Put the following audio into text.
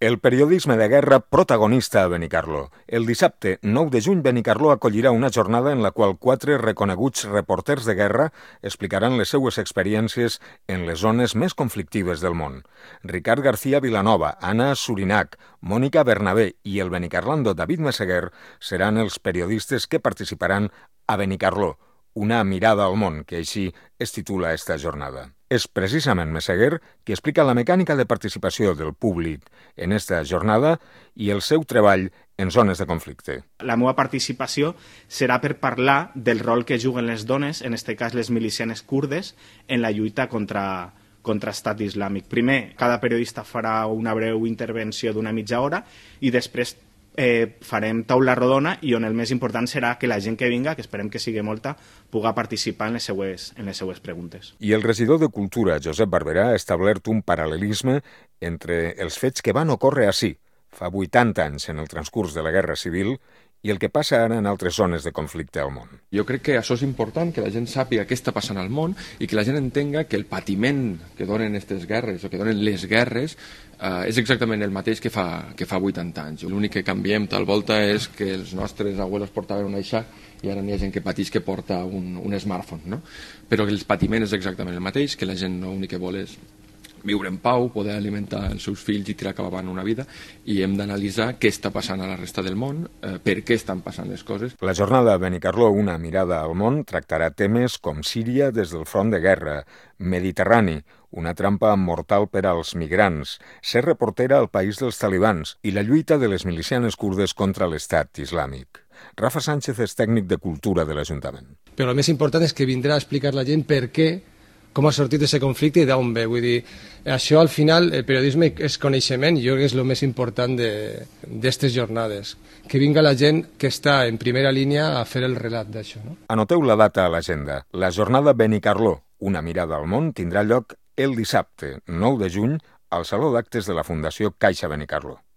El periodisme de guerra protagonista a Benicarló. El dissabte 9 de juny, Benicarló acollirà una jornada en la qual 4 reconeguts reporters de guerra explicaran les seues experiències en les zones més conflictives del món. Ricard García Vilanova, Anna Surinac, Mònica Bernabé i el benicarlando David Meseguer seran els periodistes que participaran a Benicarló, una mirada al món, que així es titula esta jornada. És precisament Meseguer qui explica la mecànica de participació del públic en esta jornada i el seu treball en zones de conflicte. La meva participació serà per parlar del rol que juguen les dones, en aquest cas les milicianes kurdes, en la lluita contra Estat Islàmic. Primer, cada periodista farà una breu intervenció d'una mitja hora i després farem taula rodona i on el més important serà que la gent que vinga, que esperem que sigui molta, puga participar en les seues preguntes. I el regidor de Cultura, Josep Barberà, ha establert un paral·lelisme entre els fets que van ocórrer ací, fa 80 anys en el transcurs de la Guerra Civil, i el que passa ara en altres zones de conflicte al món. Jo crec que això és important, que la gent sàpiga què està passant al món i que la gent entenga que el patiment que donen aquestes guerres o que donen les guerres és exactament el mateix que fa 80 anys. L'únic que canviem tal volta és que els nostres abuelos portaven un aixà i ara n'hi ha gent que pateix que porta un smartphone, no? Però el patiment és exactament el mateix, que la gent l'únic que vol és viure en pau, poder alimentar els seus fills i tirar cap avant una vida, i hem d'analitzar què està passant a la resta del món, per què estan passant les coses. La jornada de Benicarló, una mirada al món, tractarà temes com Síria des del front de guerra, Mediterrani, una trampa mortal per als migrants, ser reportera al país dels talibans i la lluita de les milicianes kurdes contra l'Estat Islàmic. Rafa Sánchez és tècnic de cultura de l'Ajuntament. Però el més important és que vindrà a explicar la gent per què, com ha sortit aquest conflicte i d'on ve. Vull dir, això al final, el periodisme és coneixement i jo crec que és el més important d'aquestes jornades. Que vinga la gent que està en primera línia a fer el relat d'això. No? Anoteu la data a l'agenda. La jornada Benicarló, una mirada al món, tindrà lloc el dissabte 9 de juny al Saló d'Actes de la Fundació Caixa Benicarló.